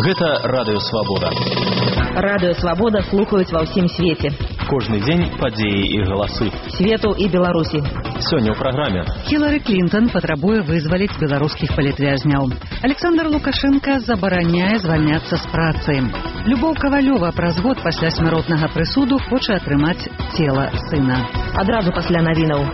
Гэта Радыё Свабода. Радыё Свабода слухаюць ва ўсім свеце. Кожны дзень падзеі і галасы. Свету і Беларусі. Сёння ў праграме. Хілары Клінтон патрабуе вызваліць беларускіх палітвязняў. Александр Лукашенко забараняе звальняцца з працы. Любоў Кавалёва праз год пасля смяротнага прысуду хоча атрымаць цела сына. Адразу пасля навінаў.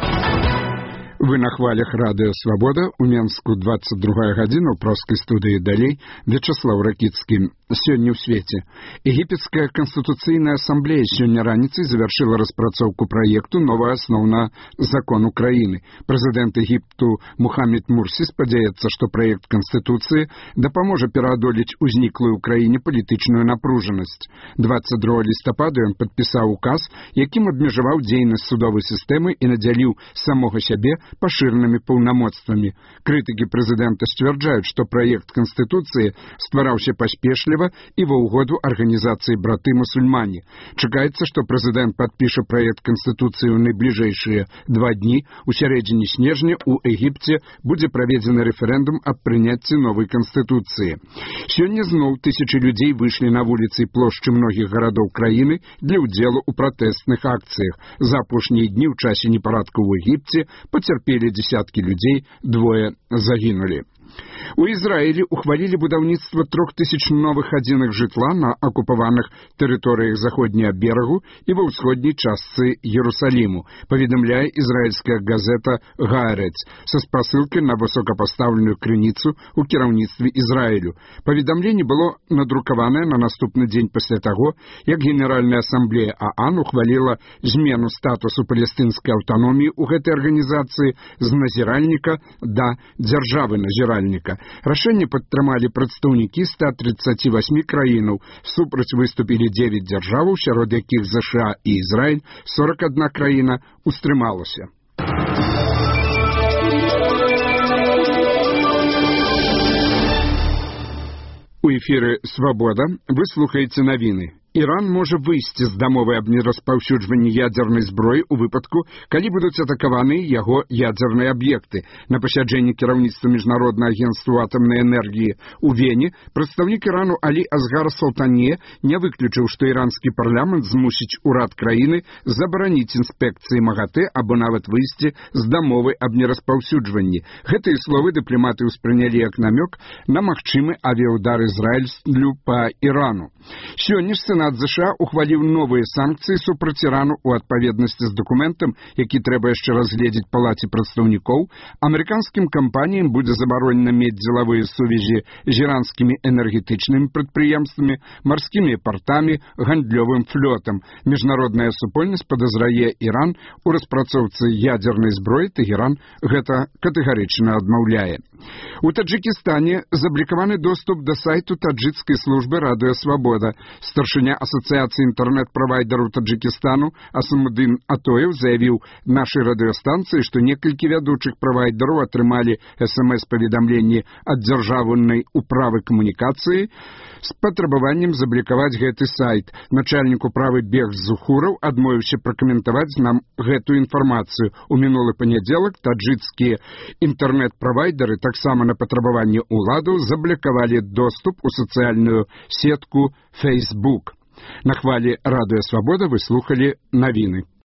Вы на хвалях Радыё Свабода. У Менску 22 гадзіна, ў проскай студыі далей Вячаслаў Ракіцкі. Сёння ў свеце. Егіпецкая канстытуцыйная асамблея сёння раніцай завяршыла распрацоўку праекту новага асноўнага закону краіны. Прэзідэнт Егіпту Мухаммед Мурсі спадзяецца, што праект канстытуцыі дапаможа пераадолець узніклую ў краіне палітычную напружанасць. 22 лістапада ён падпісаў указ, якім абмежаваў дзейнасць судовай сістэмы і надзяліў самога сябе пашыранымі паўнамоцтвамі. Крытыкі прэзідэнта сцвярджаюць, што праект канстытуцыі ствараўся паспешліва і ва ўгоду арганізацыі браты-мусульмане. Чакаецца, што прэзідэнт падпіша праект канстытуцыі ў найбліжэйшыя 2 дні. У сярэдзіне снежня ў Егіпце будзе праведзены рэферэндум аб прыняцці новай канстытуцыі. Сёння зноў тысячы людзей выйшлі на вуліцы і плошчы многіх гарадоў краіны для ўдзелу ў пратэстных акцыях. За апошнія дні ў часе непарадкаў у Егіпце пацярпелі дзесяткі людзей, 2 загінулі. У Ізраілі ухвалілі будаўніцтва 3000 новых адзінак жытла на акупаваных тэрыторыях заходняга берагу і ва ўсходняй частцы Іерусаліму, паведамляе ізраільская газета «Гаарец» са спасылкай на высокапастаўленую крыніцу ў кіраўніцтве Ізраілю. Паведамленне было надрукаванае на наступны дзень пасля таго, як Генеральная асамблея ААН ухваліла змену статусу палестынскай аўтаноміі ў гэтай арганізацыі з назіральніка да дзяржавы-назіральніка. Рашэнне падтрымалі прадстаўнікі 138 краінаў. Супраць выступілі 9 дзяржаваў, сярод якіх ЗША і Ізраіль, 41 краіна устрымалася. У эфіры «Свабода» вы слухаеце навіны. Іран можа выйсці з дамовы аб нераспаўсюджванні ядзернай зброі ў выпадку, калі будуць атакаваны яго ядзерныя аб'екты. На пасяджэнні кіраўніцтва Міжнароднага агенцтва атамнай энергіі ў Вене прадстаўнік Ірану Алі Асгар Салтане не выключыў, што іранскі парламент змусіць урад краіны забараніць інспекцыі МАГАТЭ або нават выйсці з дамовы аб нераспаўсюджванні. Гэтыя словы дыпламаты ўспрынялі як намёк на магчымы авіяўдар Ізраілю па Ірану. Сёння ж Сенат ЗША ухваліў новыя санкцыі супраць Ірану ў адпаведнасці з дакументам, які трэба яшчэ разгледзець палаце прадстаўнікоў. Амерыканскім кампаніям будзе забаронена мець дзелавыя сувязі з іранскімі энергетычнымі прадпрыемствамі, марскімі партамі, гандлёвым флотам. Міжнародная супольнасць падазрае Іран у распрацоўцы ядзернай зброі. Тэгеран гэта катэгарычна адмаўляе. У Таджыкістане заблікаваны доступ да сайту таджыкскай службы Радыё Свабода. Старшыня Асацыяцыі інтэрнэт-правайдераў Таджыкістану Асамудын Атоев заявіў нашай радыёстанцыі, што некалькі вядучых правайдераў атрымалі СМС-паведамленні ад дзяржаўнай управы камунікацыі з патрабаваннем заблікаваць гэты сайт. Начальнік управы Бег Зухураў адмовіўся пракаментаваць нам гэтую інфармацыю. У мінулы панядзелак таджыкскія інтэрнэт-правайдеры таксама на патрабаванне ўладаў заблокавалі доступ у сацыяльную сетку Facebook. На хвалі Радыё Свабода вы слухалі навіны.